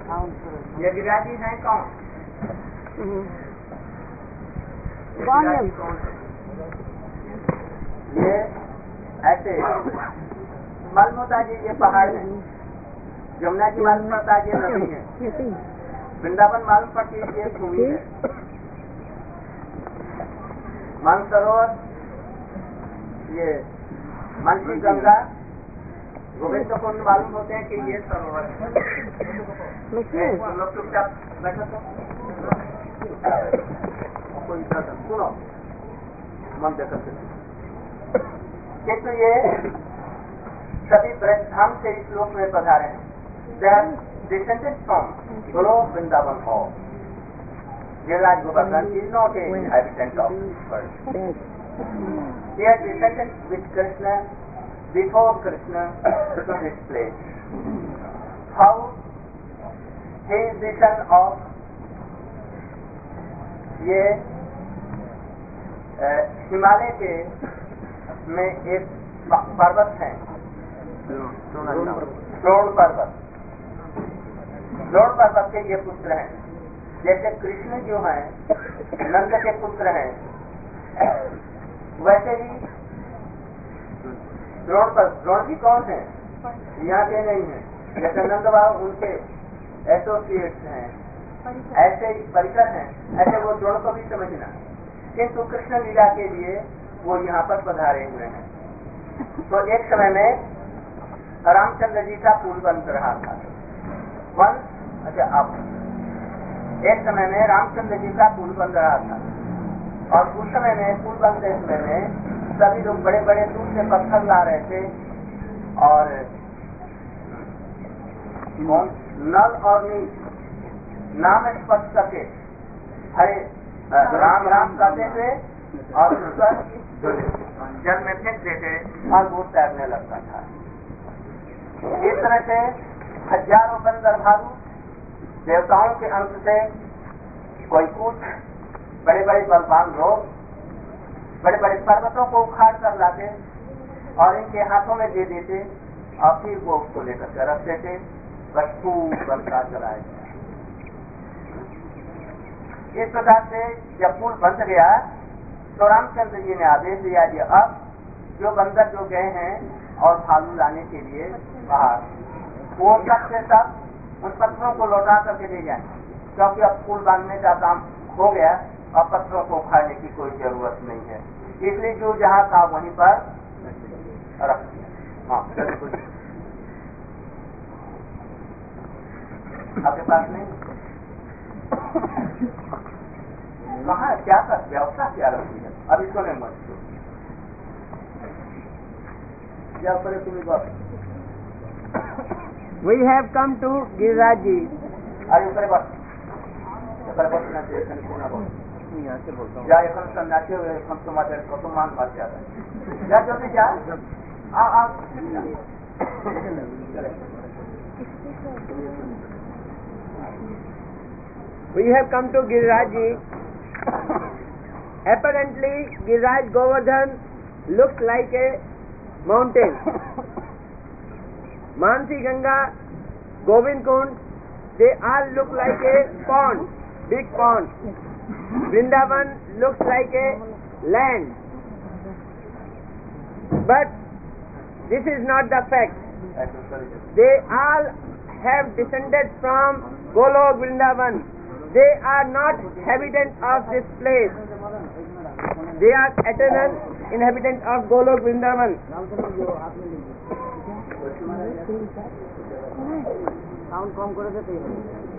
ये गिरिराज जी हैं कौन? गिरिराज कौन है? ये ऐसे मालूम होता जी, ये पहाड़ है, यमुना जी मालूम पड़ता है, ये नदी है, वृंदावन मालूम पड़ती है, ये भूमि है, मानसरोवर, ये मनसी गंगा, गोविंद कुंड मालूम होते हैं कि ये सरोवर है। लोग चुपचाप बैठो तो कोई सुनो मन देकर किंतु ये सभी ब्रजधाम से इस लोक में पधारे हैं। They are descended from Goloka Vrindavan Hall. Giriraj Govardhan is not an inhabitant of this world. He had descended with Krishna before Krishna to this place. How he is the son of ये हिमालय के में एक पर्वत है, द्रोण पर्वत। द्रोण पर्वत के ये पुत्र हैं। जैसे कृष्ण जो हैं नंद के पुत्र हैं, वैसे ही द्रोण भी कौन है? यहाँ के नहीं है। जैसे नंद बाबू उनके एसोसिएट्स हैं, ऐसे ही परिकर हैं, ऐसे वो द्रोण को भी समझना। किंतु कृष्ण लीला के लिए वो यहाँ पर पधारे हुए हैं। तो एक समय में रामचंद्र जी का पुल बन रहा था। एक समय में रामचंद्र जी का पुल बन रहा था, और उस समय में पुल बनते समय में सभी लोग बड़े बड़े दूर से पत्थर ला रहे थे, और नल और नीच नाम स्पर्श करके हरे राम राम करते थे, और जल में फेंक देते और वो तैरने लगता था। इस तरह से हजारों बंदर भालू देवताओं के अंत से कोई कुछ बड़े बड़े बलवान लोग बड़े बड़े पर्वतों को उखाड़ कर लाते और इनके हाथों में दे देते, और फिर वो उसको लेकर के रख देते, बस खूब बनता चलाए। इस प्रकार से जब पुल बन गया तो रामचंद्र जी ने आदेश दिया कि अब जो बंदर जो गए हैं और भालू लाने के लिए बाहर, वो सब से सब उन पत्थरों को लौटा करके ले जाए, क्योंकि अब पुल बांधने का काम हो गया और पत्थरों को उखाड़ने की कोई जरूरत नहीं है। इसलिए जो जहाँ था वहीं पर रख दिया। आपके पास नहीं कहाँ क्या कर व्यवस्था क्या रखी है? अब इसको नहीं मत क्या करे तुम्हें बात। We have come to Giriraj ji. अरे ऊपर बस ना चाहिए यहाँ से बोलता हूँ। या एक सन्यासी हुए हम तुम्हारे मान बात क्या है? या जल्दी क्या? We have come to Giriraj ji. Apparently, Giriraj Govardhan looks like a mountain. Mansi Ganga, Govind Kund, they all look like a pond, big pond. Vrindavan looks like a land. But this is not the fact. They all have descended from Golok Vrindavan. They are not inhabitants of this place. They are eternal inhabitants of Golok Vrindavan. Sound कम करे देते हैं।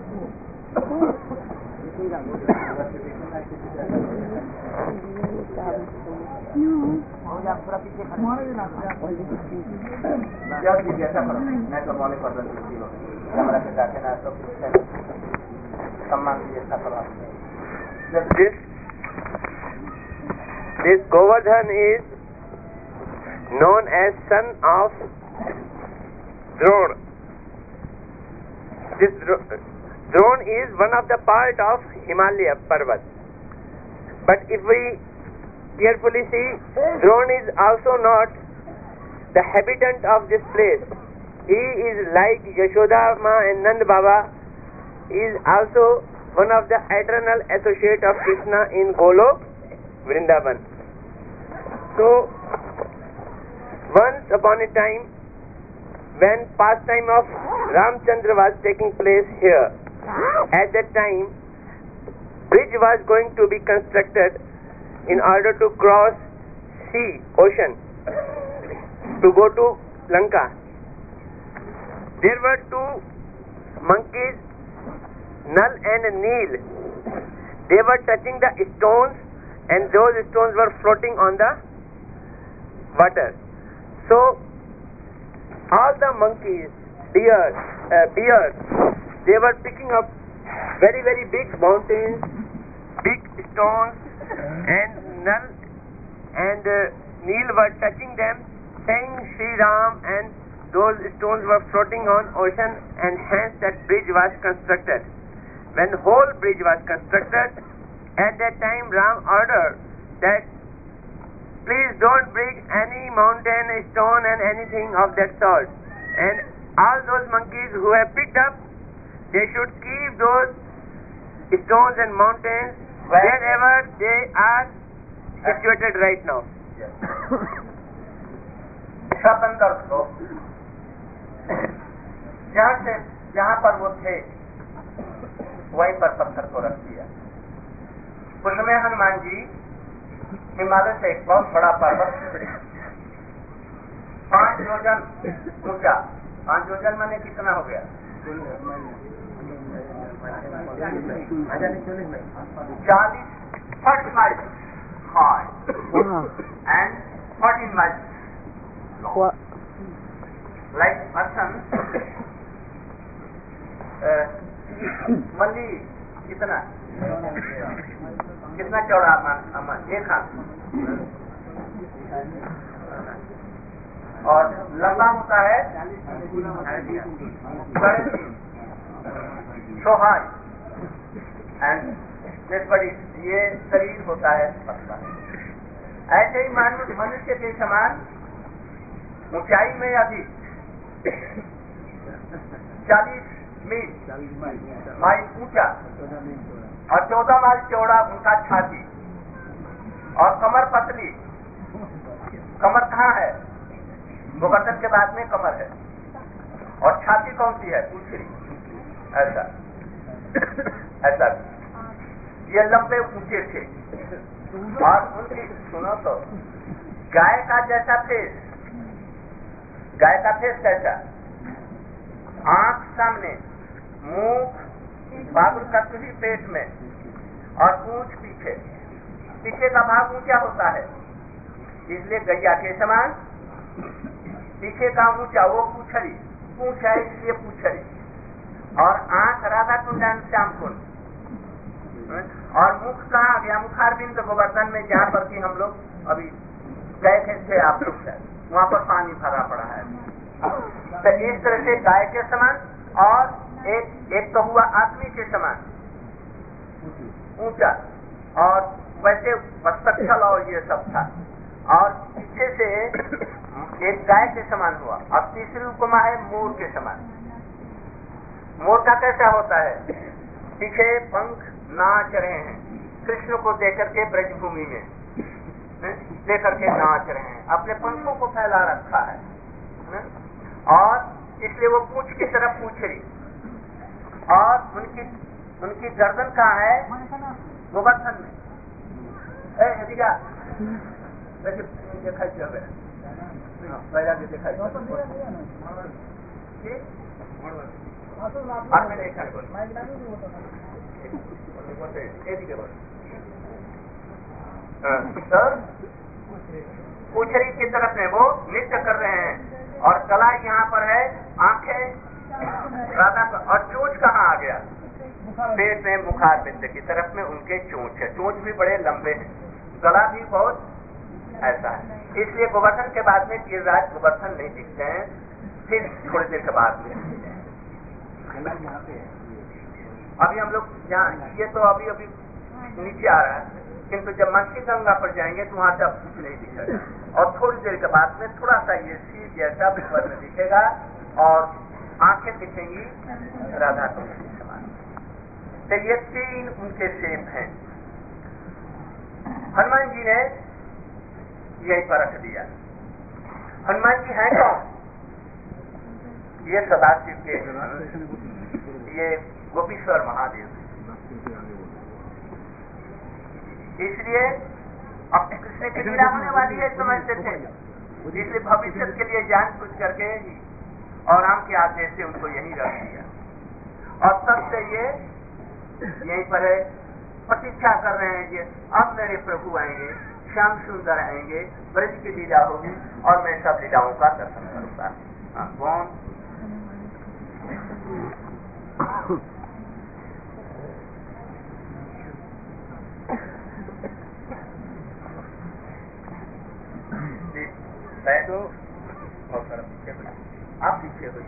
पूरा पीछे ऐसा करो, मैं तो मौलिक वर्धन कैमरा के जाके ना तो सम्मान ऐसा करो। This Govardhan is known as son of Drona. This Drona is one of the part of Himalaya Parvat. But if we carefully see, Drona is also not the habitant of this place. He is like Yashoda Ma and Nand Baba. is also one of the eternal associate of Krishna in Golok, Vrindavan. So, once upon a time, when pastime of Ramchandra was taking place here, at that time, bridge was going to be constructed in order to cross sea, ocean, to go to Lanka. There were two monkeys, Nal and Neel. They were touching the stones, and those stones were floating on the water. So all the monkeys, deers, they were picking up very, very big mountains, big stones, and Nal and Neel were touching them, saying Shri Ram, and those stones were floating on ocean, and hence that bridge was constructed. When the whole bridge was constructed, at that time Ram ordered that please don't bring any mountain, stone and anything of that sort. And all those monkeys who have picked up, they should keep those stones and mountains wherever they are situated right now. सब अंदर को जहाँ पर वो थे वहीं पर पत्थर को रख दिया। उसमें हनुमान जी हिमालय से एक बहुत बड़ा पर्वत 5 योजन ऊंचा, 5 योजन माने कितना हो गया? 40 miles high and 14 miles long. Like person, मल्ली कितना चौड़ा अमन एक हाथ और लंबा होता है 3.5 so high and this बड़ी ये शरीर होता है पतला। ऐसे ही मनुष्य के समान ऊंचाई में अभी 40 माइल ऊंचा और 14 माइल चौड़ा उनका छाती और कमर पतली। कमर कहाँ है? गोवर्धन के बाद में कमर है और छाती कौन सी है? पूछड़ी। ऐसा ये लंबे ऊंचे थे और उनकी सुनो तो गाय का जैसा फेस, गाय का फेस कैसा? आंख सामने, मुंह बाबुल का तुही पेट में और पूंछ पीछे। पीछे का भाग ऊंचा होता है इसलिए गैया के समान, पीछे का ऊंचा वो पूछड़ी, पूंछ है इसलिए पूछड़ी, और आंख राधा कुंडन श्याम कुंड, और मुख कहाँ गया? मुखारबिंद गोवर्धन में जहाँ पर कि हम लोग अभी गए थे आप लोग से, वहाँ पर पानी भरा पड़ा है। तो इस तरह से गाय के समान और एक तो हुआ आदमी के समान ऊंचा, और वैसे वस्तक्षल और ये सब था, और पीछे से एक गाय के समान हुआ, और तीसरी उपमा है मोर के समान। मोर का कैसा होता है? पीछे पंख नाच रहे हैं, कृष्ण को देकर के ब्रजभूमि में लेकर के नाच रहे हैं, अपने पंखों को फैला रखा है, और इसलिए वो पूंछ की तरफ पूछ रही, और उनकी गर्दन कहाँ है? गोवर्धन में। पूछरी की तरफ में वो नृत्य कर रहे हैं, और कला यहाँ पर है, आंखें राधा का, और चोंच कहाँ आ गया? पेट में मुखारबिंद की तरफ में उनके चोंच है, चोंच भी बड़े लंबे हैं, गला भी बहुत ऐसा है, इसलिए गोवर्धन के बाद में गिरिराज गोवर्धन नहीं दिखते हैं, फिर थोड़ी देर के बाद में। अभी हम लोग यहाँ ये तो अभी नीचे आ रहा है, किंतु जब मछली गंगा पर जाएंगे तो वहां से अब कुछ नहीं दिखेगा, और थोड़ी देर के बाद में थोड़ा सा ये शीर जैसा ऊपर में दिखेगा, और आंखें दिखेंगी राधा कृष्ण के समान। तो ये तीन उनके शेप हैं। हनुमान जी ने यही पर रख दिया। हनुमान जी हैं कौन? ये सदाशिव के, ये गोपीश्वर महादेव। इसलिए अब कृष्ण की लीला होने वाली है समझते थे, इसलिए भविष्य के लिए जान बुझ करके और राम के आदेश से उनको यही रख दिया। और तब से ये यहीं पर प्रतीक्षा कर रहे हैं कि अब मेरे प्रभु आएंगे, श्याम सुंदर आएंगे, ब्रज की लीला होगी और मैं सब लीलाओं का दर्शन करूंगा। कौन? तो आप पीछे हो।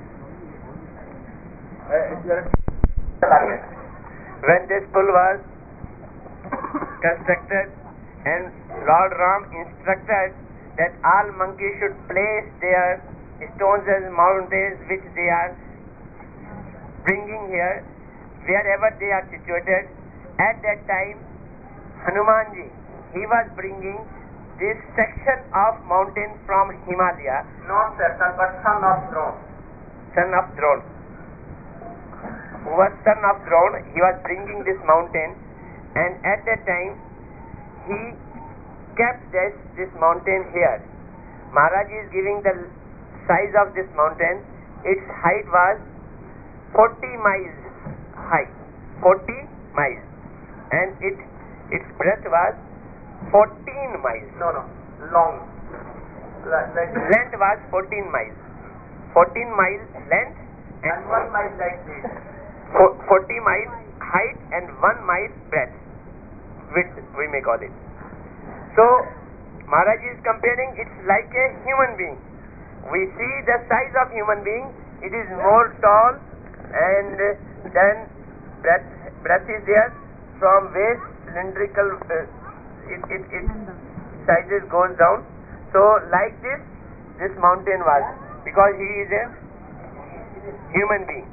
When this pool was constructed and Lord Ram instructed that all monkeys should place their stones as mountains which they are bringing here wherever they are situated, at that time Hanumanji, he was bringing this section of mountain from Himalaya. Not section, but son of Drone. Son of Drone. Who was son of Drone, he was bringing this mountain, and at that time he kept this mountain here. Maharaj is giving the size of this mountain. Its height was 40 miles high, 40 miles, and its breadth was 14 miles. No, long. Length was 14 miles. 14 miles length and 1 mile like this. 40 miles height and 1 mile breadth. Width, we may call it. So, Maharaj is comparing, it's like a human being. We see the size of human being, it is more tall, and then breadth is there, from waist cylindrical, it sizes goes down. So like this mountain was, because he is a human being.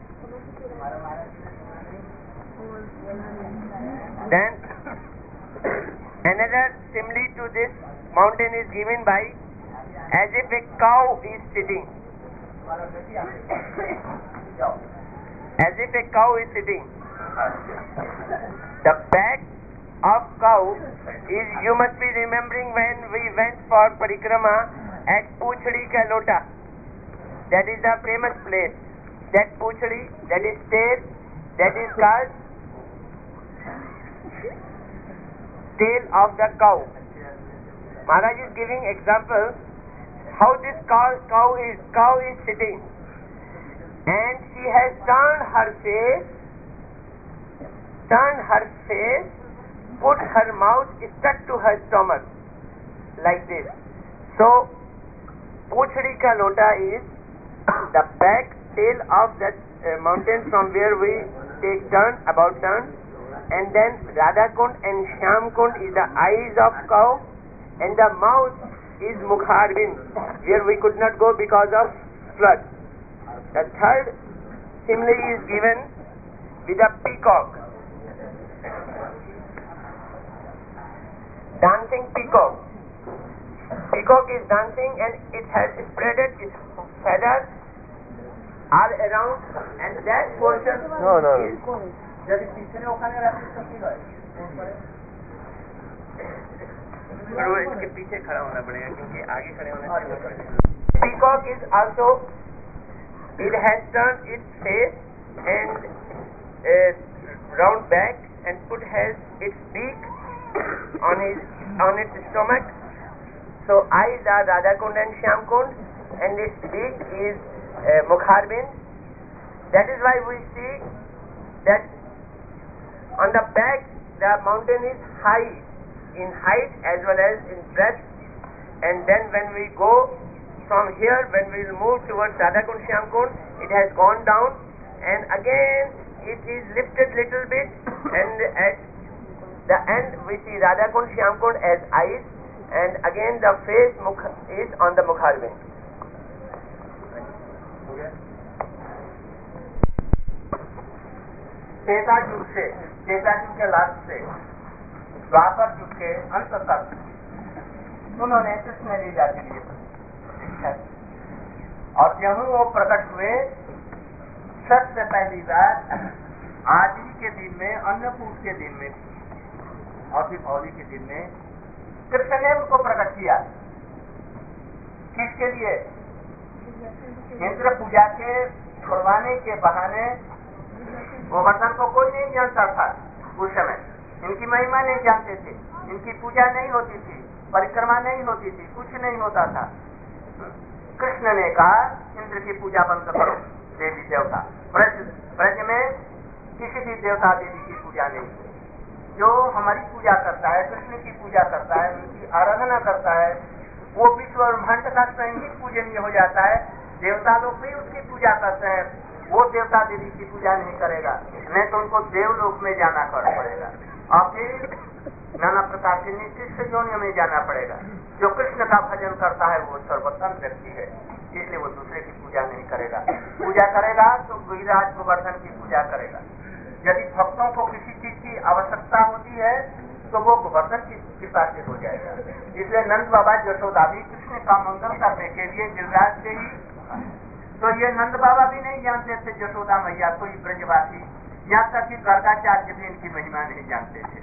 Then another simile to this mountain is given by as if a cow is sitting. As if a cow is sitting. The back of cow is, you must be remembering when we went for parikrama at Puchhadi ka Lota. That is the famous place. That Puchhadi, that is tail, that is called tail of the cow. Maharaj is giving example how this cow is sitting, and she has turned her face, put her mouth stuck to her stomach like this. So Puchhadi ka Lota is the back tail of that mountain from where we take about turn, and then Radha Kund and Shyam Kund is the eyes of cow, and the mouth is Mukharbin, where we could not go because of flood. The third simile is given with a peacock. Dancing peacock. Peacock is dancing and it has spreaded its feathers all around, and that portion is इसके पीछे खड़ा होना पड़ेगा क्योंकि आगे खड़े होने से peacock is also, it has turned its face and round back and has its beak on its stomach. So eyes are Radha Kund and Shyam Kund, and its beak is Mukharbin. That is why we see that on the back the mountain is high in height as well as in breadth, and then when we go from here, when we will move towards Radha Kund, Shyam Kund, it has gone down, and again it is lifted little bit, and at the end we see Radha Kund, Shyam Kund as eyes, and again the face is on the Mukharbin. Treta युग से, त्रेता युग के last से द्वापर युग के अंत तक उन्होंने कृष्ण लीला के लिए शिक्षा दी। और जब वो प्रकट हुए सबसे पहली बार आदि के दिन में, अन्नकूट के दिन में और दीपावली के दिन में कृष्ण ने उनको प्रकट किया। किसके लिए? इंद्र पूजा के छुड़वाने के बहाने गोवर्धन को कोई नहीं जानता था उस समय, इनकी महिमा नहीं जानते थे, इनकी पूजा नहीं होती थी, परिक्रमा नहीं होती थी, कुछ नहीं होता था। कृष्ण ने कहा इंद्र की पूजा बंद करो, देवी देवता ब्रज में किसी भी देवता देवी की पूजा नहीं, जो हमारी पूजा करता है, कृष्ण की पूजा करता है, उनकी आराधना करता है, वो विश्व ब्रह्मांड का स्वयं ही पूजनीय हो जाता है। देवता लोग भी उसकी पूजा करते हैं, वो देवता देवी की पूजा नहीं करेगा, नहीं तो उनको देवलोक में जाना पड़ेगा और फिर नाना प्रकार के निकृष्ट योनियों में जाना पड़ेगा। जो कृष्ण का भजन करता है वो सर्वोत्तम व्यक्ति है, इसलिए वो दूसरे की पूजा नहीं करेगा। पूजा करेगा तो गिरिराज गोवर्धन की पूजा करेगा। यदि भक्तों को किसी चीज की आवश्यकता होती है तो वो गोवर्धन की कृपा से हो जाएगा। इसलिए नंद बाबा यशोदा भी कृष्ण का मंगल करने के लिए गिरिराज से ही, तो ये नंद बाबा भी नहीं जानते थे यशोदा मैया कोई ब्रजवासी, यहाँ तक कि गर्गाचार्य भी इनकी महिमा नहीं जानते थे।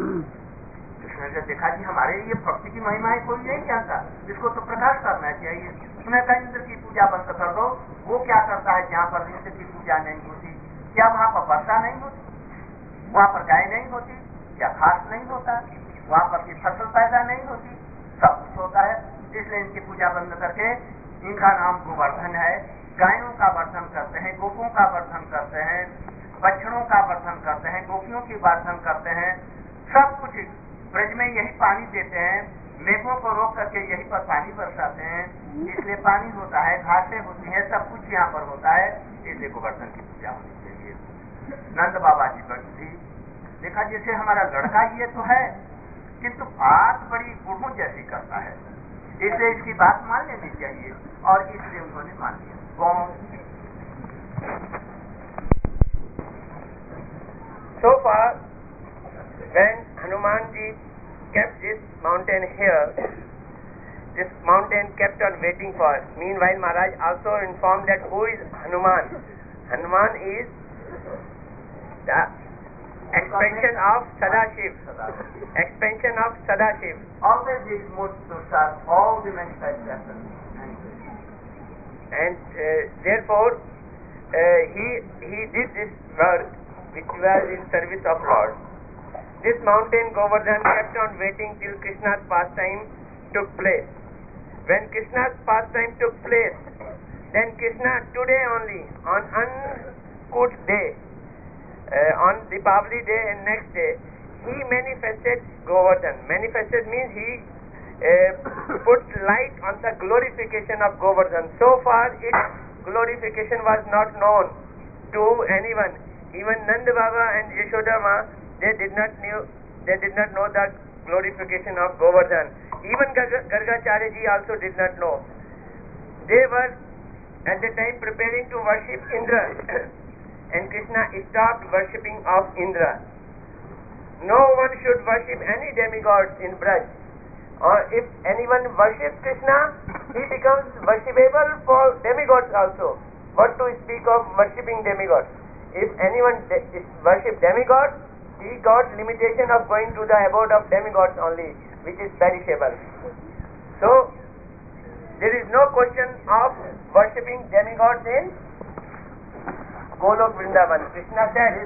कृष्ण ने देखा जी हमारे ये भक्ति की महिमा है, कोई नहीं जानता, इसको तो प्रकाश करना चाहिए। उन्होंने कहा इंद्र की पूजा बंद कर दो। वो क्या करता है जहाँ पर इंद्र की पूजा नहीं होती, क्या वहाँ पर वर्षा नहीं होती, वहाँ पर गाय नहीं होती, क्या घास नहीं होता, वहाँ पर की फसल पैदा नहीं होती, सब कुछ होता है। इसलिए इनकी पूजा बंद करके, इनका नाम गोवर्धन है, गायों का वर्धन करते हैं, गोपों का वर्धन करते हैं, बछड़ों का वर्धन करते हैं, गोपियों की वर्धन करते हैं, सब कुछ ब्रज में यही पानी देते हैं, मेघों को रोक करके यहीं पर पानी बरसाते हैं, इसलिए पानी होता है, घासें होती हैं, सब कुछ यहाँ पर होता है, इसलिए गोवर्धन की पूजा होनी चाहिए। नंद बाबा जी बड़ी देखा जैसे हमारा लड़का ये तो है किंतु बात बड़ी बूढ़ों जैसी करता है, इसलिए इसकी बात मान लेनी चाहिए, और इसलिए उन्होंने मान लिया। So far, when Hanuman ji kept this mountain here, this mountain kept on waiting for. Meanwhile, Maharaj also informed that who is Hanuman. Hanuman is the expansion of Sadashiv. Expansion of Sadashiv. Always he is most to serve all the manifestations. And therefore, he did this work which was in service of Lord. This mountain Govardhan kept on waiting till Krishna's pastime took place. When Krishna's pastime took place, then Krishna today only, on Ankud day, on Deepavali day and next day, he manifested Govardhan. Manifested means he put light on the glorification of Govardhan. So far its glorification was not known to anyone. Even Nand Baba and Yashoda Ma, they did not know the glorification of Govardhan. Even Gargacharya ji also did not know. They were at the time preparing to worship Indra and Krishna stopped worshipping of Indra. No one should worship any demigods in Braj. Or if anyone worships Krishna, he becomes worshipable for demigods also. What to speak of worshipping demigods? If anyone worship demigods, he got limitation of going to the abode of demigods only, which is perishable. So, there is no question of worshipping demigods in Golok Vrindavan. Krishna said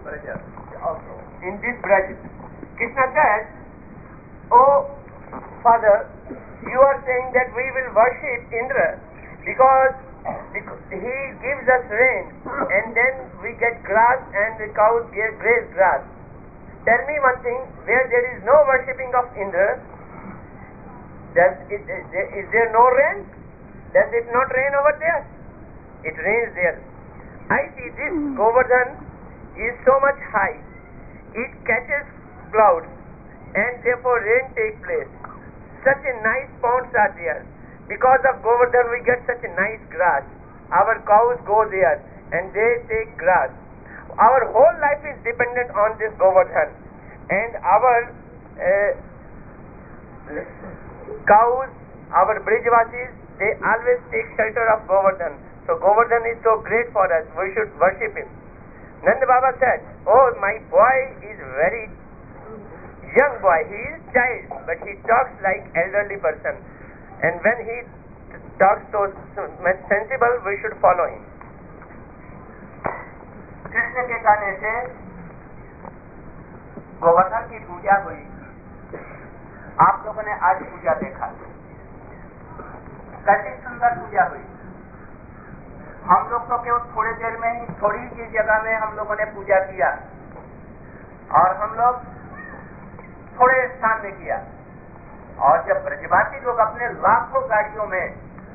in this Braj, Krishna said, "Oh Father, you are saying that we will worship Indra because he gives us rain and then we get grass and the cows graze grass. Tell me one thing, where there is no worshipping of Indra, is there no rain? Does it not rain over there? It rains there. I see this Govardhan is so much high, it catches clouds and therefore rain takes place. Such a nice ponds are there. Because of Govardhan we get such a nice grass. Our cows go there and they take grass. our whole life is dependent on this Govardhan, and our cows, our Brijvasis, they always take shelter of Govardhan. So Govardhan is so great for us, we should worship him. Nanda Baba said, oh, my boy is very young boy, he is child, but he talks like elderly person, and when he talks so much sensible, we should follow him. Krishna के कहने से गोवर्धन की पूजा हुई। आप लोगों ने आज पूजा देखा, कैसी सुंदर पूजा हुई। हम लोग तो केवल थोड़ी देर में ही, थोड़ी सी जगह में हम लोगों ने पूजा किया, और हम लोग थोड़े स्थान में किया। और जब ब्रजवासी लोग अपने लाखों गाड़ियों में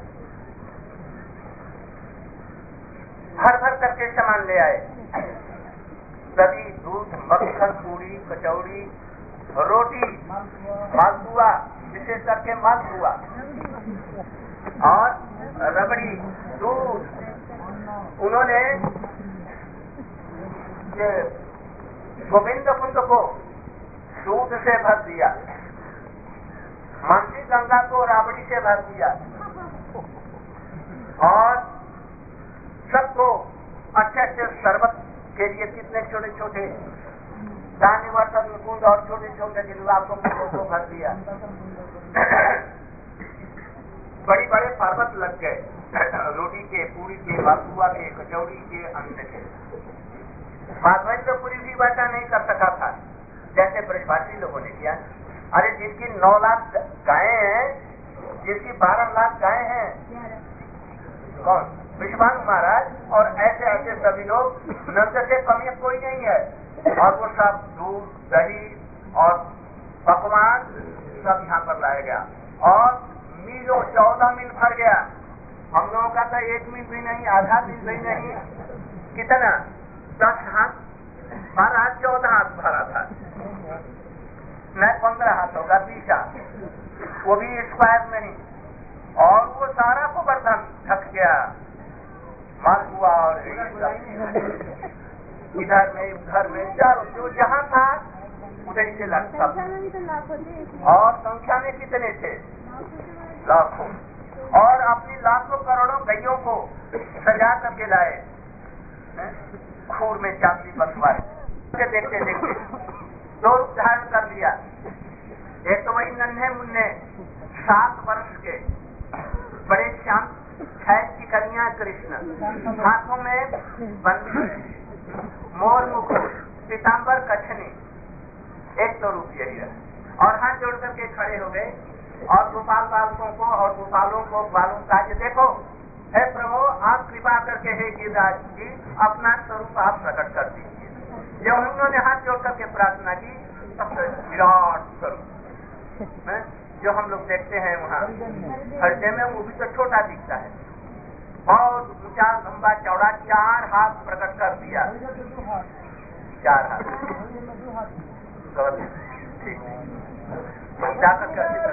भर भर करके सामान ले आए, दही, दूध, मक्खन, पूरी, कचौड़ी, रोटी, मालपुआ, विशेष करके मालपुआ और रबड़ी, दूध, उन्होंने गोविंद कुंड को दूध से भर दिया, मानसी गंगा को राबड़ी से भर दिया, और सबको अच्छे अच्छे शरबत के लिए कितने छोटे छोटे दानीवर्धन कुंड और छोटे छोटे गिलासों को भर दिया। बड़ी बड़े पर्वत लग गए, रोटी के, पूरी के, मालपुआ के, कचौड़ी के, अन्न के। माधवेंद्रपुरी भी वैसा नहीं कर सका था जैसे ब्रजवासी लोगों ने किया। अरे जिसकी 9 लाख गायें हैं, जिसकी 12 लाख गायें हैं, कौन? विश्वामित्र महाराज, और ऐसे ऐसे सभी लोग, नंद से कमी कोई नहीं है, और वो सब दूध, दही और पकवान सब यहाँ पर लाया गया, और मीलों 14 मील भर गया। हम लोगों का तो 1 मील भी नहीं, आधा मील भी नहीं, कितना 10 हाथ, 12 हाथ, 14 हाथ भरा था, न 15 हाथ होगा, 20 हाथ, वो भी स्क्वायर में नहीं, और वो सारा गोवर्धन थक गया। मालपुआ और इधर में उधर में चारों जो जहाँ था उधर से लगता, और संख्या में कितने थे? लाखों, और अपनी लाखों करोड़ों गैयों को सजा करके लाए, खूर में चांदी बसवाए। देखते देखते 2 रूप धारण कर लिया। एक तो वही नन्हे मुन्ने 7 वर्ष के बड़े शांत खैर की कन्या कृष्ण, हाथों में बंदी, मोर मुकुट, पीताम्बर कछनी, एक तो रूप यही है। और हाथ जोड़ करके खड़े हो गए, और गोपाल बालकों को और गोपालों को बालों का देखो, हे प्रभु आप कृपा करके हे गिरिराज जी अपना स्वरूप आप प्रकट कर दीजिए। जब उन्होंने हाथ जोड़ करके प्रार्थना की, तब विराट स्वरूप जो हम लोग देखते हैं वहाँ हृदय में, वो भी तो छोटा दिखता है, बहुत ऊंचा लंबा चौड़ा 4 हाथ प्रकट कर दिया, 4 हाथ। ठीक जाकर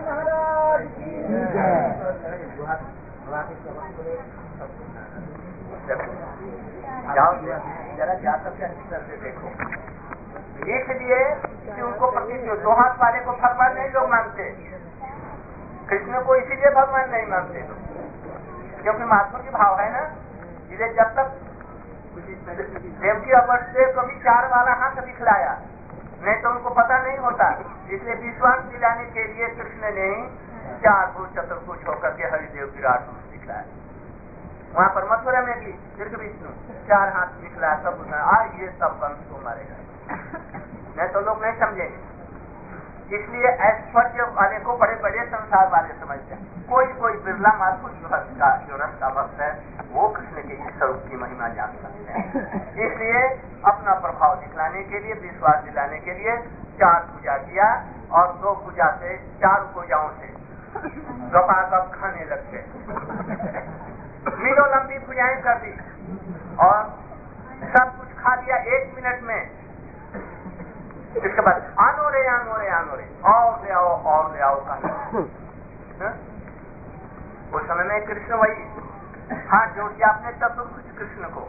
जाओ जरा जाकर के देखो, इसलिए कि उनको प्रति 2 हाथ वाले को भगवान नहीं लोग मानते, कृष्ण को इसीलिए भगवान नहीं मानते, क्योंकि महात्मा की भाव है ना। इसलिए जब तक देवकी अवश्य से कभी 4 वाला हाथ दिखलाया, नहीं तो उनको पता नहीं होता। इसलिए विश्वास दिलाने के लिए कृष्ण ने 4 भुज चतुर्भुज होकर के हरिदेव विराट रूप दिखलाया। वहाँ पर मथुरा में भी दीर्घ विष्णु 4 हाथ दिखलाया, सब ये सब वंश को मारेगा, नहीं तो लोग नहीं समझेंगे। इसलिए ऐश्वर्य वाले को बड़े बड़े संसार वाले समझते हैं। कोई बिरला माधुर जो रस्ता भक्त है, वो कृष्ण के इस स्वरूप की महिमा जान सकते हैं। इसलिए अपना प्रभाव दिखलाने के लिए, विश्वास दिलाने के लिए 4 पूजा किया, और 2 पूजा से 4 पूजाओं से गपागप खाने लग गए। मीलों लंबी पूजाएं कर दी, और सब कुछ खा लिया 1 मिनट में। इसके बाद आनो रे और ले आओ का। उस समय में कृष्ण वही हाथ जोड़ दिया अपने चतुर्भुज कृष्ण को,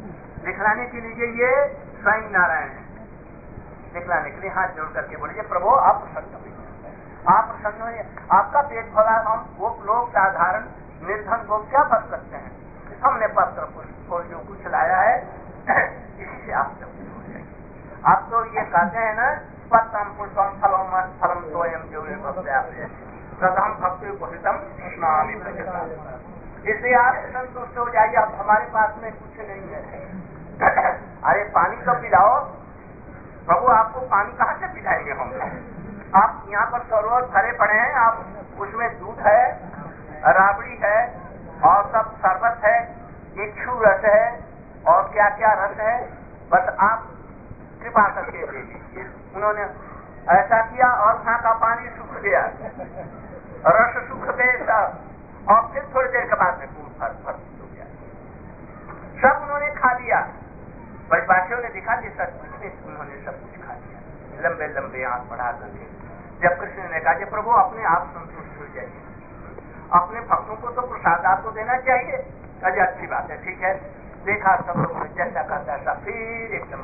दिखलाने के लिए ये स्वयं नारायण है, दिखलाने के लिए हाथ जोड़ करके बोलिए प्रभु आप प्रसन्न हुए, आप प्रसन्न हुए, आपका पेट भरा, हम वो लोग साधारण निर्धन को क्या कर सकते हैं, हमने पत्र पुष्प जो कुछ लाया है इसी से आप सब कुछ हो जाएंगे। आप तो ये कहते हैं ना पत्रम पुष्पम फलम फलम स्वयं जो प्रथम भक्ति कुशतम स्नामी, इसलिए आप संतुष्ट हो जाइए, अब हमारे पास में कुछ नहीं है। अरे पानी तो पिलाओ प्रभु, आपको पानी कहाँ से पिलाएंगे हम? आप यहाँ पर सरोवर भरे पड़े हैं, आप उसमें दूध है, राबड़ी है और सब शरबत है, इच्छू रस है और क्या क्या रस है, बस आप कृपा करके दे दीजिए। उन्होंने ऐसा किया और वहाँ का पानी सूख गया, रस सूख गए सब, और फिर थोड़ी देर के बाद में पूर्ण भर हो गया, सब उन्होंने खा लिया। ब्रजवासियों ने देखा कि सचमुच में उन्होंने सब कुछ खा लिया, लंबे लंबे आंख बढ़ा करके। जब कृष्ण ने कहा कि प्रभु अपने आप संतुष्ट हो जाइए, अपने भक्तों को तो प्रसाद आपको देना चाहिए। अरे अच्छी बात है, ठीक है। देखा सब लोगों ने जैसा कहता ऐसा, फिर एकदम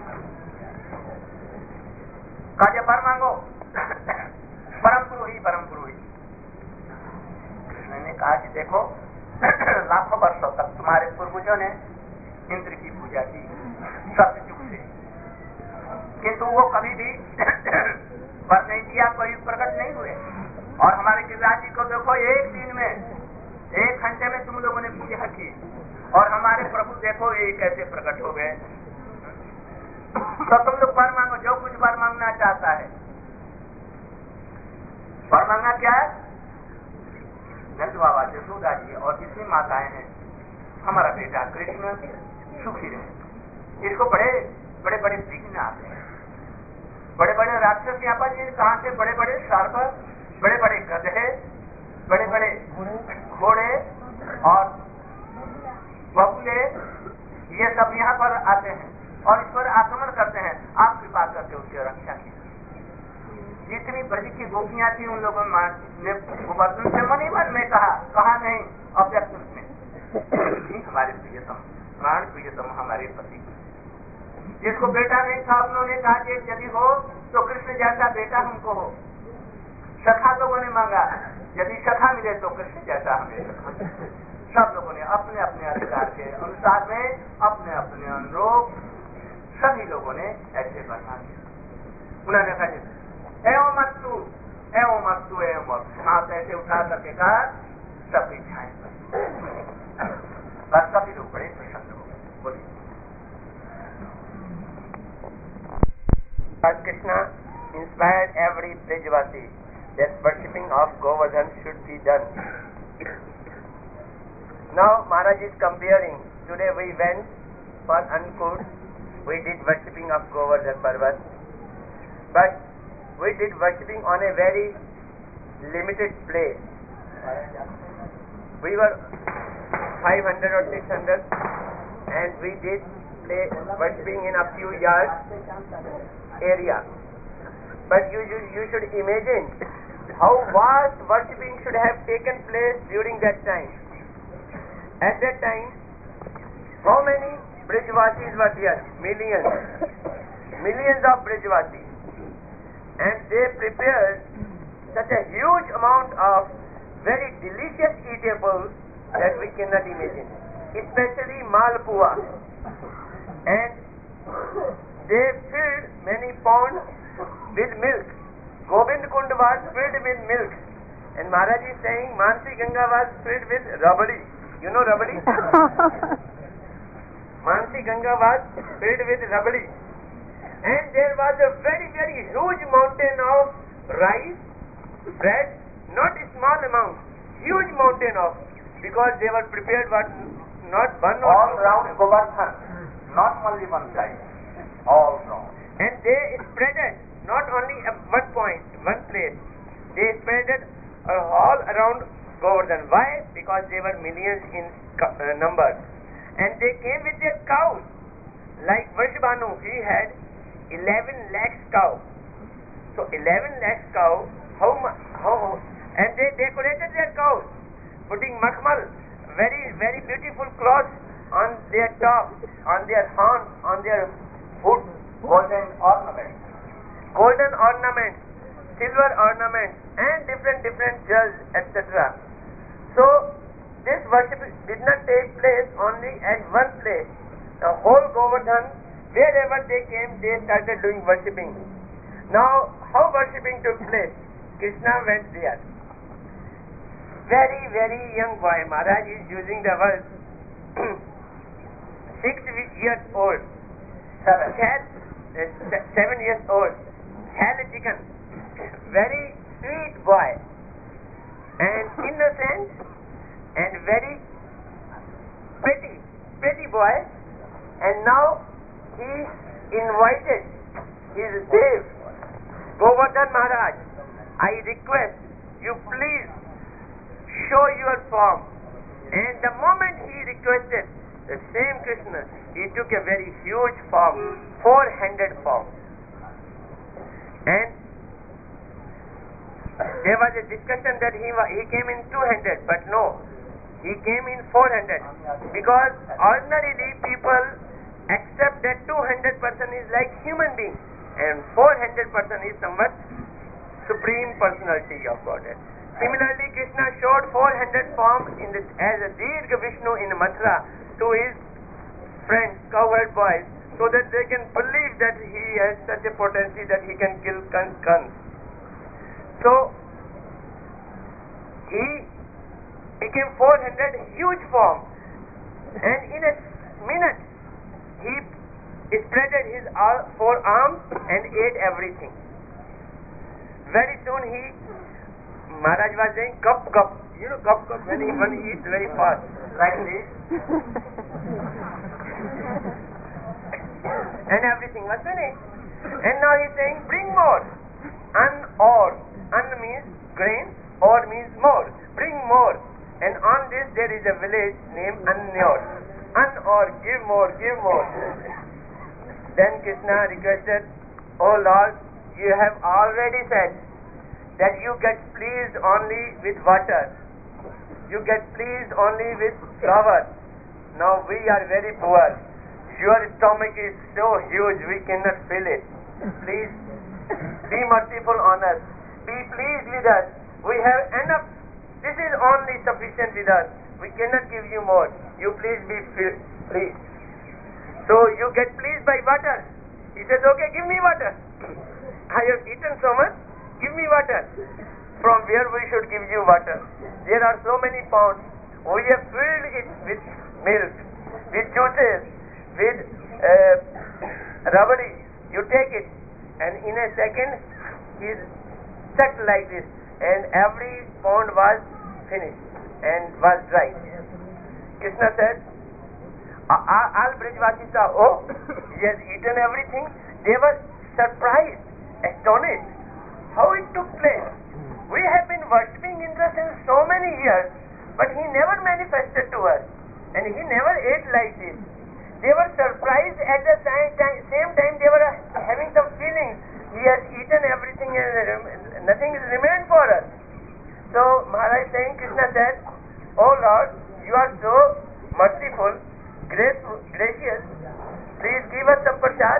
कहा वर मांगो, परम पुरोहित परम पुरोहित। कृष्ण ने कहा कि देखो लाखों वर्षों तक तुम्हारे पूर्वजों ने इंद्र की पूजा की सतयुग से, किंतु वो कभी भी वर नहीं दिया, कोई प्रकट नहीं हुए। और हमारे गिरिराज जी को देखो, एक दिन में 1 घंटे में तुम लोगों ने पूजा की, और हमारे प्रभु देखो ये कैसे प्रकट हो गए। तो तुम लोग वर मांगो, जो कुछ वर मांगना चाहता है। वर मांगना क्या है? नंद बाबा यशोदा जी और जितनी माताएं हैं, हमारा बेटा कृष्ण सुखी रहे। इसको बड़े बड़े बड़े विघ्न आते हैं, बड़े बड़े राक्षस यहाँ पर कहाँ से, बड़े बड़े सर्प, बड़े बड़े गधे, बड़े बड़े घोड़े और बगुले, ये सब यहाँ पर आते हैं और इस पर आक्रमण करते हैं। आप कृपा करके उसकी रक्षा कीजिए। जितनी ब्रज की गोपियां थी उन लोगों ने गोवर्धन से मन ही मन में कहा नहीं, अव्यक्त में हमारे प्रियतम, प्राण प्रियतम हमारे पति। जिसको बेटा नहीं था उन्होंने कहा कि यदि हो तो कृष्ण जैसा बेटा हमको हो। सखा लोगों ने मांगा, यदि सखा मिले तो कृष्ण जैसा हमें सखा। सब लोगों ने अपने अपने अधिकार के अनुसार में अपने अपने अनुरूप सभी लोगों ने ऐसे बना दिया। उन्होंने कहा एवं अस्तु एवं अस्तु एवं अस्तु, हाथ ऐसे उठा करके कहा, सब इच्छाएं बस। सभी लोग बड़े प्रसन्न हो गए। बोलिए Krishna inspired every Brajvasi that worshipping of Govardhan should be done. Now Maharaj is comparing. Today we went for Ankur, we did worshipping of Govardhan Parvat, but we did worshipping on a very limited place. We were 500 or 600 and we did worshipping in a few yards area. But you should imagine how vast worshipping should have taken place during that time. At that time, how many Brajvasis were there? Millions of Brajvasis. And they prepared such a huge amount of very delicious eatables that we cannot imagine, especially Malpua. And they filled many ponds with milk. Govind Kund was filled with milk. And Maharaj is saying Mansi Ganga was filled with rabdi. You know rabdi? Mansi Ganga was filled with rabdi. And there was a very, very huge mountain of rice, bread, not a small amount, huge mountain of, because they were prepared what, not one or all round Govardhan, not only one side, all round. And they spread it, not only at one point, one place, they spread it all around Govardhan. Why? Because they were millions in number. And they came with their cows. Like Vrishbhanu, he had 11 lakhs cow. So 11 lakhs cow, and they decorated their cows, putting makhmal, very, very beautiful cloths on their top, on their horns, on their foot, golden ornaments, golden ornaments, silver ornaments, and different jewels, etc. So this worship did not take place only at one place. The whole Govardhan, wherever they came, they started doing worshipping. Now, how worshipping took place? Krishna went there. Very, very young boy. Maharaj is using the word 6 years old. 7 years old. Had a chicken. Very sweet boy. And innocent and very pretty boy. And now he invited his Dev, Govardhan Maharaj, I request you please show your form. And the moment he requested, the same Krishna, he took a very huge form, 4-handed form. And there was a discussion that he came in 2-handed, but no, he came in 4-handed, because ordinarily people accept that 2-handed person is like human being, and 4-handed person is somewhat supreme personality of Godhead. Similarly, Krishna showed 4-handed form as a Dirgha Vishnu in Mathura to his friends, cowherd boys, so that they can believe that he has such a potency that he can kill Kans. So he became 4-handed, huge form, and in a minute he spreaded his 4 arms and ate everything. Very soon Maharaj was saying cup. You know cup when one eats very fast, like this. And everything was finished. And now he's saying, bring more. An-or. An means grain, or means more. Bring more. And on this there is a village named An-or. An-or, give more. Then Krishna requested, Oh Lord, you have already said that you get pleased only with water. You get pleased only with flower. Now we are very poor. Your stomach is so huge we cannot fill it. Please be merciful on us. Be pleased with us. We have enough. This is only sufficient with us. We cannot give you more. You please be pleased. So you get pleased by water. He says, okay, give me water. I have eaten so much. Give me water. From where we should give you water? There are so many ponds. We have filled it with milk, with juices, with rabdi. You take it, and in a second, he is stuck like this, and every pond was finished and was dry. Krishna said, all Brijvasis saw, oh, he has eaten everything. They were surprised, astonished, how it took place. We have been worshipping Indra since so many years, but he never manifested to us, and he never ate like this. They were surprised. At the same time they were having some feelings. He has eaten everything and nothing is remained for us. So Maharaj saying, Krishna said, Oh Lord, you are so merciful, gracious, please give us some prasad.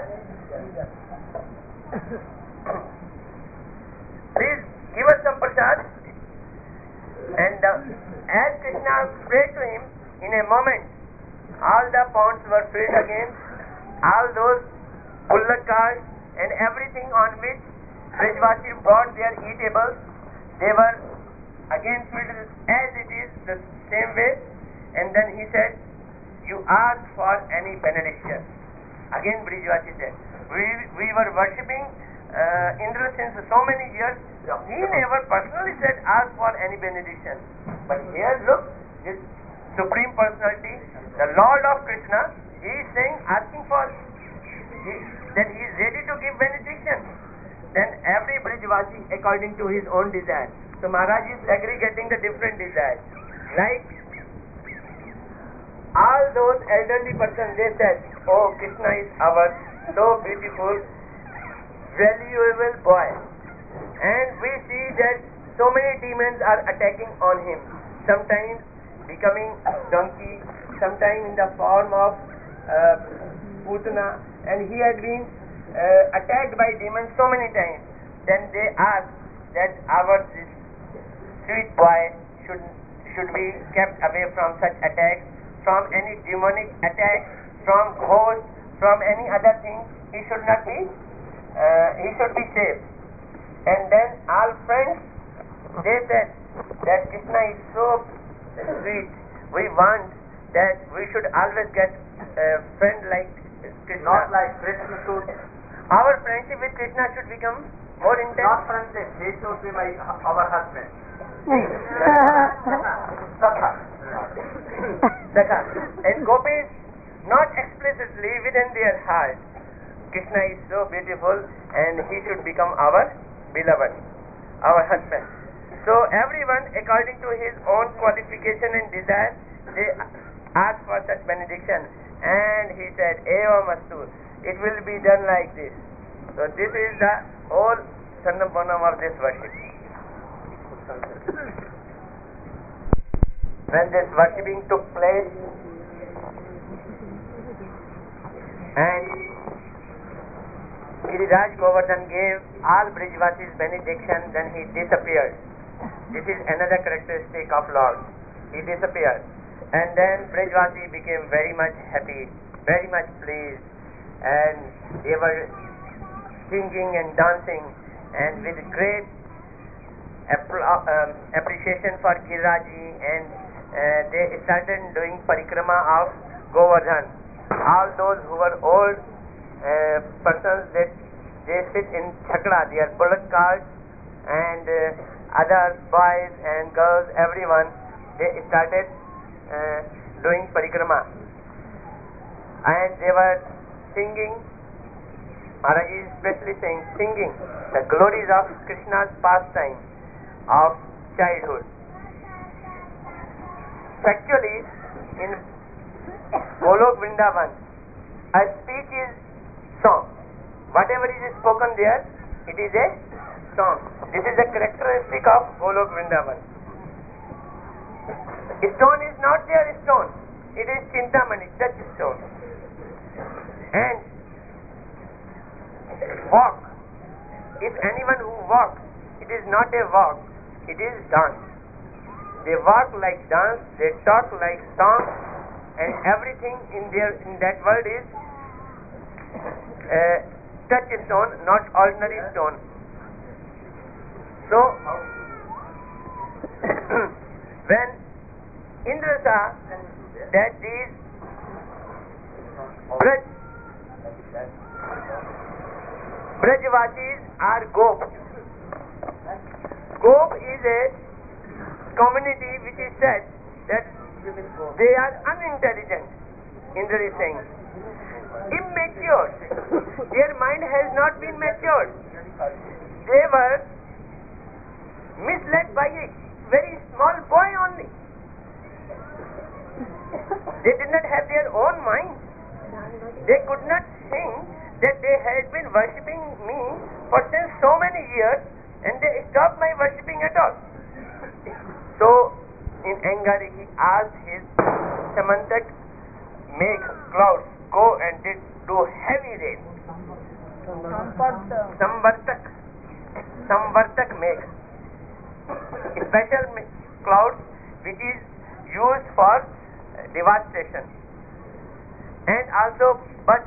Please give us some prasad. And as Krishna prayed to him, in a moment all the ponds were filled again. All those bullock carts and everything on which Brajvasi brought their eatables, they were again filled as it is, the same way. And then he said, you ask for any benediction. Again Brajvasi said, we were worshipping Indra since so many years. He never personally said ask for any benediction. But here look, this Supreme Personality, the Lord of Krishna, he is saying, asking for, then he is ready to give benediction. Then every Brijvasi according to his own desire. So Maharaj is aggregating the different desires. Like all those elderly persons, they said, oh, Krishna is our so beautiful, valuable boy. And we see that so many demons are attacking on him. Sometimes becoming donkey, sometime in the form of Putana, and he had been attacked by demons so many times. Then they asked that this sweet boy should be kept away from such attacks, from any demonic attack, from ghosts, from any other thing. He should not be. He should be safe. And then all friends, they said that Krishna is so sweet. We want that we should always get a friend like Krishna. Not like Krishna should. Our friendship with Krishna should become more intense. Not friendship. He should be our husband. Sakha. And gopis, not explicitly within their heart, Krishna is so beautiful and he should become our beloved, our husband. So everyone, according to his own qualification and desire, they ask for such benediction. And he said, Eva Mastu, it will be done like this. So this is the whole Sannabonam of this worship. When this worshipping took place, and Giriraj Govardhan gave all Brijvasis benediction, then he disappeared. This is another characteristic of Lord. He disappeared. And then Brijvasi became very much happy, very much pleased, and they were singing and dancing, and with great appreciation for Giriraji, and they started doing parikrama of Govardhan. All those who were old persons, that they sit in chakra, they are bullock carts, and other boys and girls, everyone, they started doing parikrama, and they were singing. Maharaj is especially singing the glories of Krishna's pastime of childhood. Actually, in Golok Vrindavan, a speech is song. Whatever is spoken there, it is a song. This is a characteristic of Golok Vrindavan. Stone is not there, stone. It is Chintamani, touchstone. And walk. If anyone who walks, it is not a walk, it is dance. They walk like dance, they talk like song, and everything in that world is touchstone, not ordinary stone. So, when Indra saw that these Brajvasis are Gops. Gop is a community which is said that they are unintelligent. Indra is saying, immature. Their mind has not been matured. They were misled by a very small boy only. They did not have their own mind. They could not think that they had been worshipping me for since so many years, and they stopped my worshipping at all. So, in anger, he asked his Samantak, make clouds go and do heavy rain. Samvartak make special clouds which is used for devastation, and also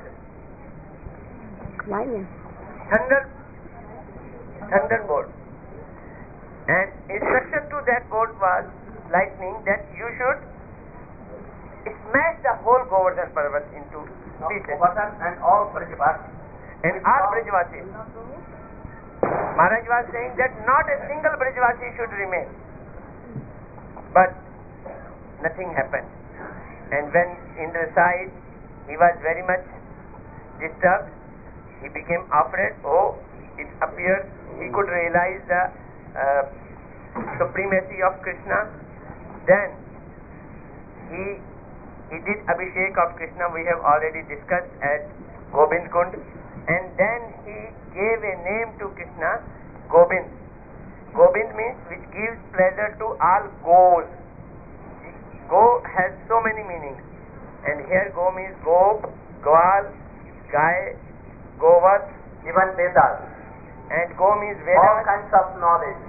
thunderbolt. And instruction to that bolt was lightning, that you should smash the whole Govardhan Parvat into pieces. And all Brajvasis. And all Brajvasis. Maharaj was saying that not a single Brajvasi should remain. But nothing happened. And when Indra saw it, he was very much disturbed. He became afraid. Oh, it appears he could realize the supremacy of Krishna. Then he did Abhishek of Krishna, we have already discussed at Gobind Kund, and then he gave a name to Krishna, Gobind. Gobind means which gives pleasure to all goes. Go has so many meanings. And here go means go, Gwal, Gai, Govat, even Vedas. and go means All Vedas, kinds of knowledge.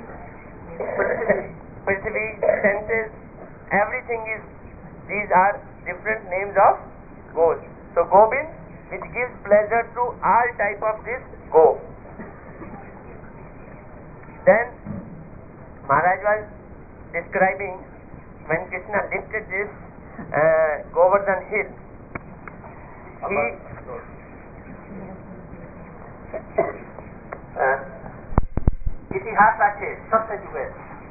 Prithvi, senses, everything is, these are different names of goes. So Gobind, which gives pleasure to all type of this go. Then Maharaj was describing when Krishna lifted this Govardhan hill, he ইতিহাস আছে সত্যযুগের,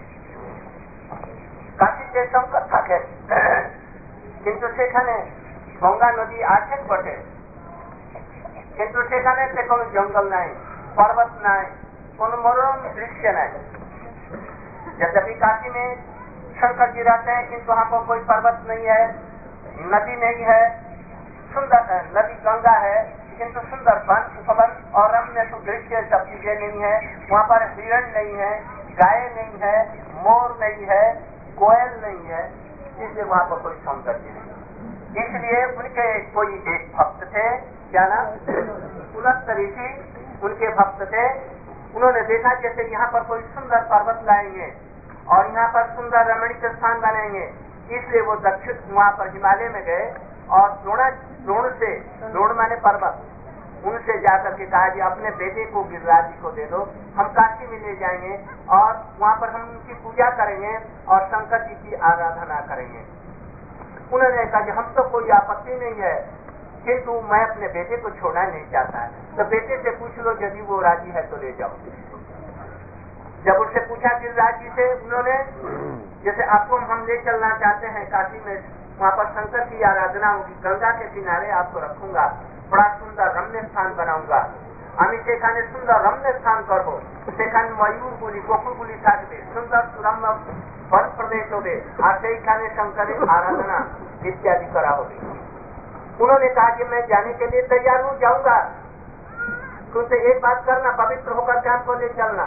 কাশীতে সংকট থাকে, কিন্তু সেখানে গঙ্গা নদী আছেন বটে, কিন্তু সেখানে কোনো জঙ্গল নাই, पर्वत নাই, কোনো मनोरम दृश्य नहीं। यद्यपि काशी में शंकर जी रहते हैं, किंतु वहाँ पर कोई पर्वत नहीं है, नदी नहीं है, सुंदर नदी गंगा है, किंतु सुंदर वन उपवन और रम्य दृश्य सब चीजें नहीं है। वहाँ पर हिरण नहीं है, गाय नहीं है, मोर नहीं है, कोयल नहीं है, इसलिए वहाँ पर कोई सौंदर्य नहीं। इसलिए उनके कोई एक भक्त थे, क्या नाम, पुलस्त ऋषि, उनके भक्त थे। उन्होंने देखा जैसे यहाँ पर कोई सुंदर पर्वत लाएंगे और यहाँ पर सुंदर रमणीय स्थान बनाएंगे, इसलिए वो दक्षिण वहाँ पर हिमालय में गए और द्रोण माने पर्वत, उनसे जाकर के कहा जी अपने बेटे को गिरिराज जी को दे दो, हम काशी में ले जाएंगे और वहाँ पर हम उनकी पूजा करेंगे और शंकर जी की आराधना करेंगे। उन्होंने कहा जी हम तो कोई आपत्ति नहीं है, किंतु मैं अपने बेटे को छोड़ना नहीं चाहता है, तो बेटे से पूछ लो, यदि वो राजी है तो ले जाओ। जब उससे पूछा गिरिराज जी से, उन्होंने जैसे आपको हम ले चलना चाहते हैं काशी में, वहाँ पर शंकर की आराधना होगी, गंगा के किनारे आपको रखूंगा, बड़ा सुंदर रम्य स्थान बनाऊंगा, আমি সেখানে সুন্দর রম্য স্থান করব, সেখানে ময়ূরগুলি বকুলগুলি থাকবে, সুন্দর সুরম্য বন প্রদেশ হবে, আর সেইখানে শঙ্করের आराधना इत्यादि करा होगी। उन्होंने कहा कि मैं जाने के लिए तैयार हूँ, जाऊंगा, तुमसे एक बात करना, पवित्र होकर के हमको ले चलना,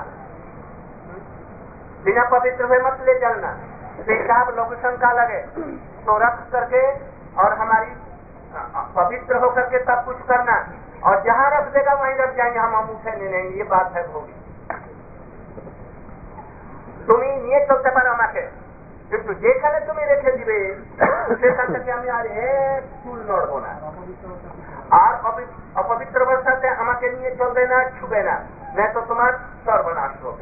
बिना पवित्र हुए मत ले चलना, पेशाब लघु शंका लगे तो रख करके और हमारी पवित्र होकर के सब कुछ करना, और जहाँ रख देगा वहीं रख जाएंगे, हम उठे नहीं लेंगे, ये बात है होगी। তুমি নিয়ে চলতে পারো আমাকে, কিন্তু যেখানে তুমি রেখে দিবে সেখান থেকে আমি আর এক চুল নড়বো না, আর অপবিত্র অবস্থাতে আমাকে নিয়ে চলবে না, ছুবে না, नहीं तो তোমার সর্বনাশ হবে।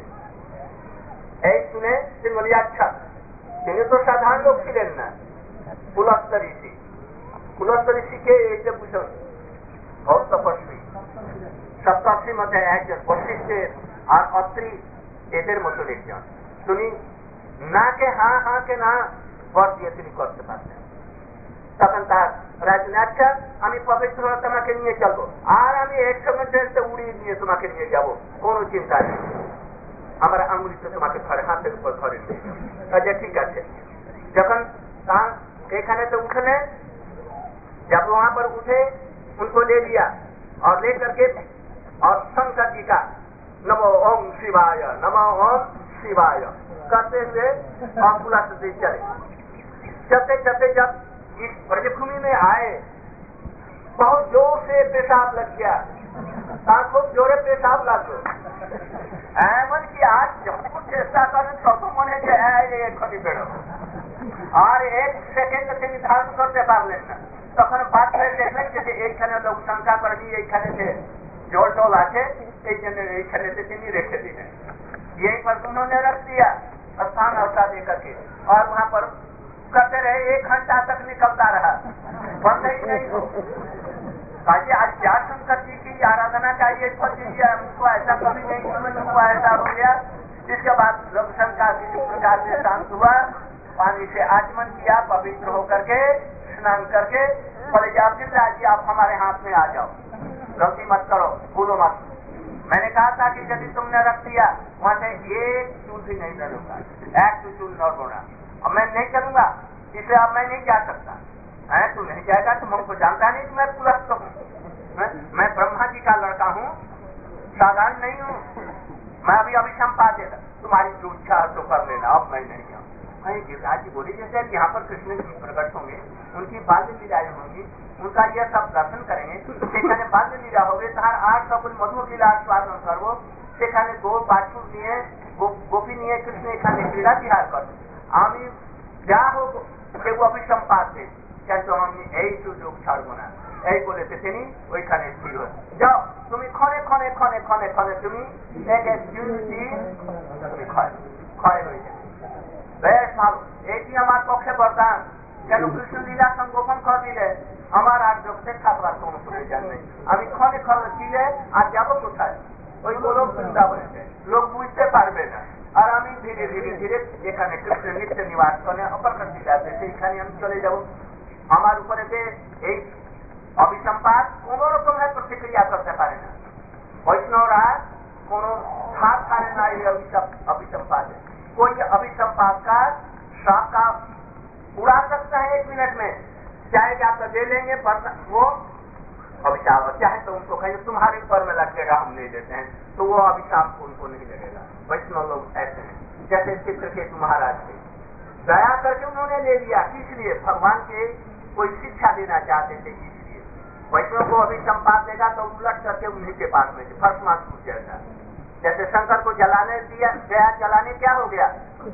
এই শুনে তিনি বলি আচ্ছা, তিনি তো সাধারণ লোক ছিলেন না, পুলস্ত ঋষি। পুলস্ত ঋষিকে এই যে বুঝুন बहुत তপস্বী, সপ্তর্ষির মধ্যে একজন, বশিষ্ঠের আর অত্রি এদের মতো একজন। শুনি না কে হ্যাঁ হ্যাঁ কে না বর দিয়ে তিনি করতে পারতেন। তখন তার রাজনে আচ্ছা আমি পবিত্র হলে তোমাকে নিয়ে চলবো, আর আমি একসঙ্গে ট্রেনতে উড়িয়ে নিয়ে তোমাকে নিয়ে যাবো, কোনো চিন্তা নেই, আমার আঙুলিতে তোমাকে ধরে, হাতের উপর ধরে নিয়ে যাবো। আচ্ছা ঠিক আছে। যখন এখানে তো উঠলেন, जब वहां पर उठे उनको ले लिया और ले करके और शंकर जी का नमो ओम शिवाय नमो ओम शिवाय करते हुए और पुलस्त से चले। चलते चलते जब इस ब्रजभूमि में आए, बहुत जोर से पेशाब लग गया, खूब जोरे पेशाब लग गए, एमन की आज जब कुछ चेष्टा करें तो मन है खटी बेड़ो और एक सेकेंड से निर्धारण करते पारलें ना। তখন বাদ হয়ে দেখলেন যে এইখানে লোক শঙ্কা করে দিয়ে এইখানে যে জল টল আছে, এই জন্য এইখানে তিনি রেখে দিলেন। यहीं पर उन्होंने रख दिया स्थान अवसा दे करके, और वहाँ पर करते रहे, 1 घंटा तक निकलता रहा, बंद ही नहीं हो। आज क्या शंकर जी की आराधना चाहिए फल दीजिए, हमको ऐसा कभी नहीं हुआ, ऐसा हो गया। इसके बाद लोक शंका किसी प्रकार से शांत हुआ, पानी से आचमन किया, पवित्र होकर के स्नान करके बोले जाओ गिरिराज जी आप हमारे हाथ में आ जाओ, गलती मत करो, भूलो मत। मैंने कहा था कि यदि तुमने रख दिया वहां से एक चूल भी नहीं लड़ूंगा, एक चूल न बोना, अब मैं नहीं करूंगा, इसलिए अब मैं नहीं जा सकता। तू नहीं जाएगा, तुम हमको जानता नहीं कि मैं पुलस्त हूँ, मैं ब्रह्मा जी का लड़का हूँ, साधारण नहीं हूँ, मैं अभी अभी संपा देता, तुम्हारी जो इच्छा तो कर लेना, अब मैं नहीं जाऊँ। गिरिराज जी बोले जैसे यहाँ पर कृष्ण जी प्रकट होंगे, उनकी बाल्य लीलाएं होंगी, उनका यह सब दर्शन करेंगे, সেখানে বাল্য লীলা হবে, তার আর সকল মধুর লীলা আস্বাদন করবো, সেখানে গো বাছুর নিয়ে গোপী নিয়ে কৃষ্ণ এখানে ক্রীড়া বিহার করবে, আমি যা হোক কেউ অভিসম পাচ্ছে, কিন্তু আমি এই সুযোগ ছাড়বো না, এই বলেছে তিনি ওইখানে স্থির হয়ে যাও, তুমি ক্ষণে ক্ষণে ক্ষণে ক্ষণে ক্ষণে তুমি এক এক দিন তুমি ক্ষয় হয়ে যাবে। বেশ ভালো, এটি আমার পক্ষে বরদান, কেন কৃষ্ণ লীলা সংগোপন করে দিলে আমার আর জগতে থাকবার কোনো প্রয়োজন নেই, আমি ক্ষণে ক্ষণে দিলে আর যাবো কোথায়, ওই গোলক বৃন্দাবনেতে লোক বুঝতে পারবে না, আর আমি ধীরে ধীরে ধীরে যেখানে কৃষ্ণ নিত্য নিবাস করে অপরকার লীলাতে সেইখানে আমি চলে যাব। আমার উপরে যে এই অভিসম্পাদ কোন রকম প্রতিক্রিয়া করতে পারে না, বৈষ্ণবরা কোন हाथ खाने ना ये अभिसंपाद है, कोई अभिसंपाद का शौक का उड़ा सकता है 1 मिनट में, चाहे जाकर दे लेंगे पर वो अभिशाप, चाहे तो उनको कहेंगे तुम्हारे ऊपर में लगेगा हम नहीं देते हैं, तो वो अभिशाप उनको नहीं लगेगा। वैष्णव लोग ऐसे हैं, जैसे चित्रकेतु महाराज थे, दया करके उन्होंने ले लिया, इसलिए भगवान के कोई शिक्षा देना चाहते थे, इसलिए वैष्णव को अभिसंपाद देगा तो उलट करके उन्हीं के पास में फर्स्ट मास पूछ जाएगा। जैसे शंकर को जलाने दिया गया, जलाने क्या हो गया,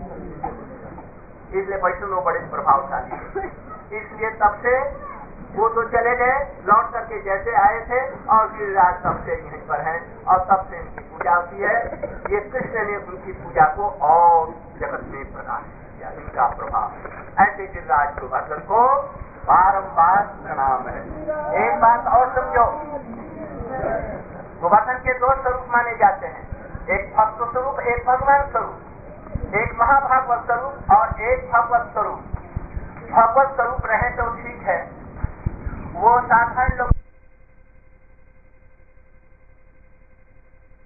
इसलिए वैष्णव बड़े प्रभावशाली है, इसलिए तब से वो तो चले गए, लौट करके जैसे आए थे, और गिरिराज तब से यहीं पर हैं और तब से इनकी पूजा होती है। ये कृष्ण ने उनकी पूजा को और जगत में प्रदान किया, इनका प्रभाव। ऐसे गिरिराज गोवर्धन को बारंबार प्रणाम है। एक बात और समझो, गोवर्धन के 2 स्वरूप माने जाते हैं, एक भक्त स्वरूप, एक भगवान स्वरूप, एक महाभागवत स्वरूप और एक भगवत स्वरूप। भगवत स्वरूप रहे तो ठीक है, वो साधारण लोग